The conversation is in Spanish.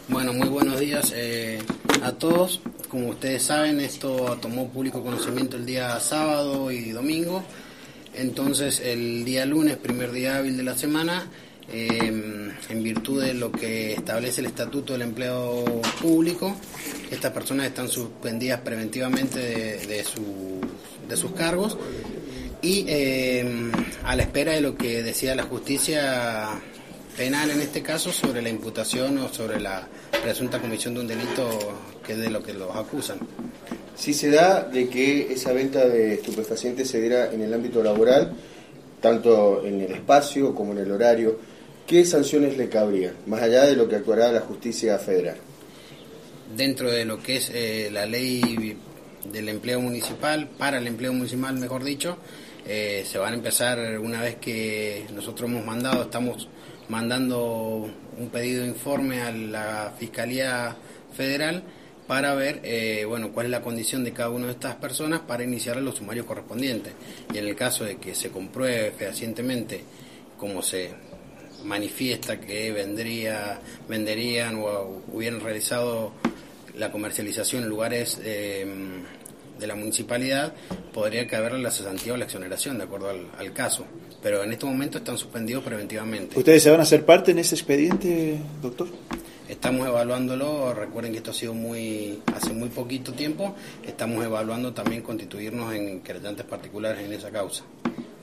Bueno, muy buenos días a todos. Como ustedes saben, esto tomó público conocimiento el día sábado y domingo. Entonces, el día lunes, primer día hábil de la semana, en virtud de lo que establece el Estatuto del Empleo Público, estas personas están suspendidas preventivamente de sus cargos y a la espera de lo que decida la justicia penal en este caso sobre la imputación o sobre la presunta comisión de un delito que es de lo que los acusan. Si se da de que esa venta de estupefacientes se diera en el ámbito laboral, tanto en el espacio como en el horario, ¿qué sanciones le cabrían, más allá de lo que actuará la justicia federal? Dentro de lo que es la ley del empleo municipal, para el empleo municipal mejor dicho, se van a empezar una vez que nosotros estamos mandando un pedido de informe a la Fiscalía Federal para ver cuál es la condición de cada una de estas personas para iniciar los sumarios correspondientes. Y en el caso de que se compruebe fehacientemente, como se manifiesta que venderían o hubieran realizado la comercialización en lugares de la municipalidad, podría caberle la cesantía o la exoneración de acuerdo al caso, pero en este momento están suspendidos preventivamente. ¿Ustedes se van a hacer parte en ese expediente, doctor? Estamos evaluándolo, recuerden que esto ha sido hace muy poquito tiempo, estamos evaluando también constituirnos en querellantes particulares en esa causa.